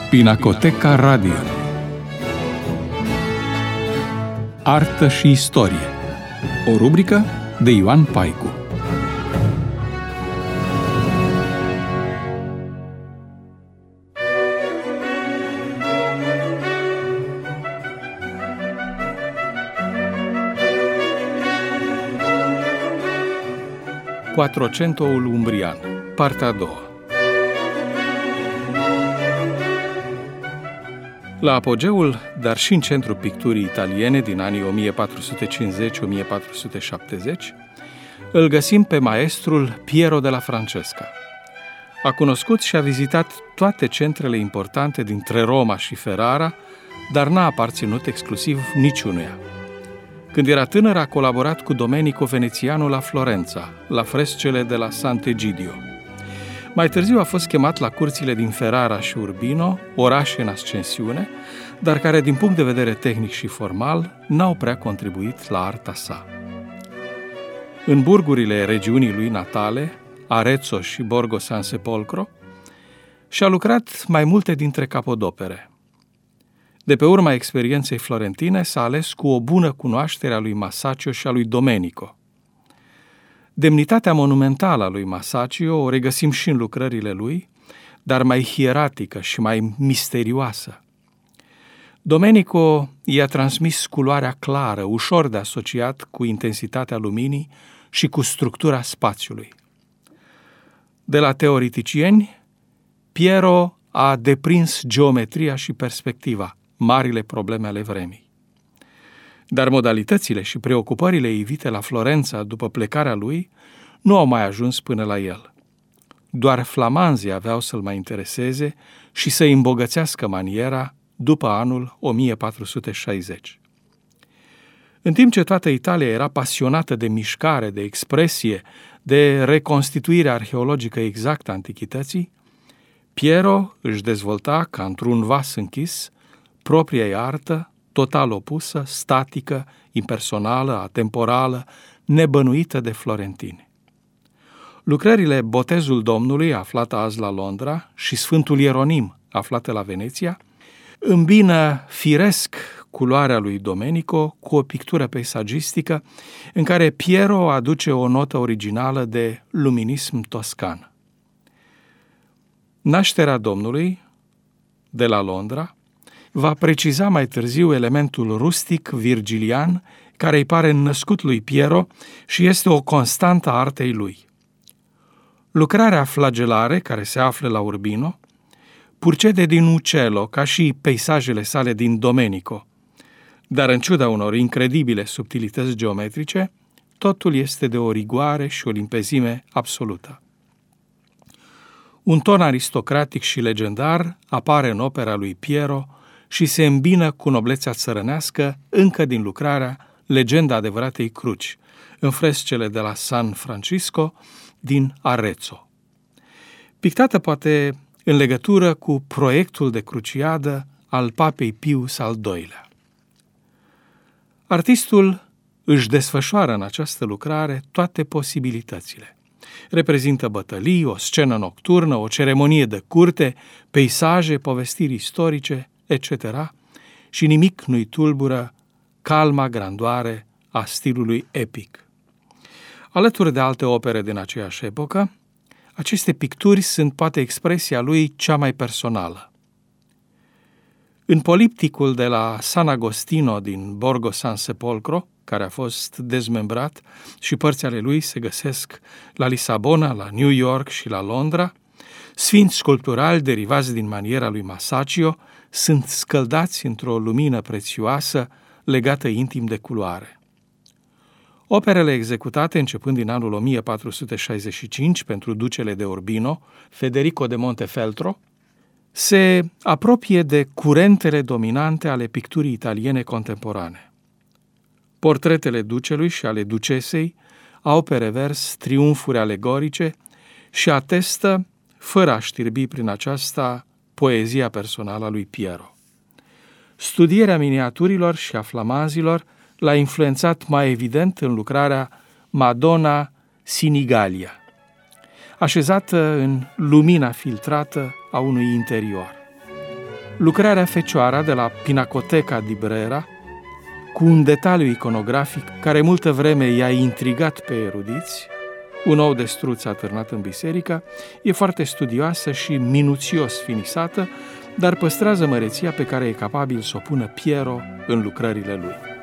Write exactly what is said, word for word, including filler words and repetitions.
Pinacoteca Radio. Artă și istorie. O rubrică de Ioan Paicu. Quattrocentoul umbrian, partea a doua. La apogeul, dar și în centrul picturii italiene din anii o mie patru sute cincizeci - o mie patru sute șaptezeci, îl găsim pe maestrul Piero della Francesca. A cunoscut și a vizitat toate centrele importante dintre Roma și Ferrara, dar n-a aparținut exclusiv niciunuia. Când era tânăr, a colaborat cu Domenico Venețianu la Florența, la frescele de la Sant'Egidio. Mai târziu a fost chemat la curțile din Ferrara și Urbino, orașe în ascensiune, dar care, din punct de vedere tehnic și formal, n-au prea contribuit la arta sa. În burgurile regiunii lui natale, Arezzo și Borgo San Sepolcro, și-a lucrat mai multe dintre capodopere. De pe urma experienței florentine s-a ales cu o bună cunoaștere a lui Masaccio și a lui Domenico. Demnitatea monumentală a lui Masaccio o regăsim și în lucrările lui, dar mai hieratică și mai misterioasă. Domenico i-a transmis culoarea clară, ușor de asociat cu intensitatea luminii și cu structura spațiului. De la teoreticieni, Piero a deprins geometria și perspectiva, marile probleme ale vremii. Dar modalitățile și preocupările ivite la Florența după plecarea lui nu au mai ajuns până la el. Doar flamanzii aveau să-l mai intereseze și să-i îmbogățească maniera după anul o mie patru sute șaizeci. În timp ce toată Italia era pasionată de mișcare, de expresie, de reconstituire arheologică exactă a antichității, Piero își dezvolta, ca într-un vas închis, propria ei artă, total opusă, statică, impersonală, atemporală, nebănuită de florentini. Lucrările Botezul Domnului, aflată azi la Londra, și Sfântul Ieronim, aflată la Veneția, îmbină firesc culoarea lui Domenico cu o pictură peisagistică în care Piero aduce o notă originală de luminism toscan. Nașterea Domnului, de la Londra, va preciza mai târziu elementul rustic, virgilian, care îi pare născut lui Piero și este o constantă a artei lui. Lucrarea Flagelare, care se află la Urbino, purcede din Uccello, ca și peisajele sale din Domenico, dar în ciuda unor incredibile subtilități geometrice, totul este de o rigoare și o limpezime absolută. Un ton aristocratic și legendar apare în opera lui Piero și se îmbină cu noblețea țărănească încă din lucrarea Legenda adevăratei cruci, în frescele de la San Francisco din Arezzo. Pictată poate în legătură cu proiectul de cruciadă al papei Pius al doilea. Artistul își desfășoară în această lucrare toate posibilitățile. Reprezintă bătălii, o scenă nocturnă, o ceremonie de curte, peisaje, povestiri istorice, et cetera, și nimic nu-i tulbură calma grandoare a stilului epic. Alături de alte opere din aceeași epocă, aceste picturi sunt poate expresia lui cea mai personală. În polipticul de la San Agostino din Borgo San Sepolcro, care a fost dezmembrat și părți ale lui se găsesc la Lisabona, la New York și la Londra, sfinți sculpturali derivați din maniera lui Masaccio sunt scăldați într-o lumină prețioasă legată intim de culoare. Operele executate începând din anul o mie patru sute șaizeci și cinci pentru ducele de Urbino, Federico de Montefeltro, se apropie de curentele dominante ale picturii italiene contemporane. Portretele ducelui și ale ducesei au pe revers triumfuri alegorice și atestă, fără a știrbi prin aceasta, poezia personală a lui Piero. Studierea miniaturilor și a flamanzilor l-a influențat mai evident în lucrarea Madonna Sinigalia, așezată în lumina filtrată a unui interior. Lucrarea Fecioara de la Pinacoteca di Brera, cu un detaliu iconografic care multă vreme i-a intrigat pe erudiți, un ou de struț atârnat în biserică, e foarte studioasă și minuțios finisată, dar păstrează măreția pe care e capabil să o pună Piero în lucrările lui.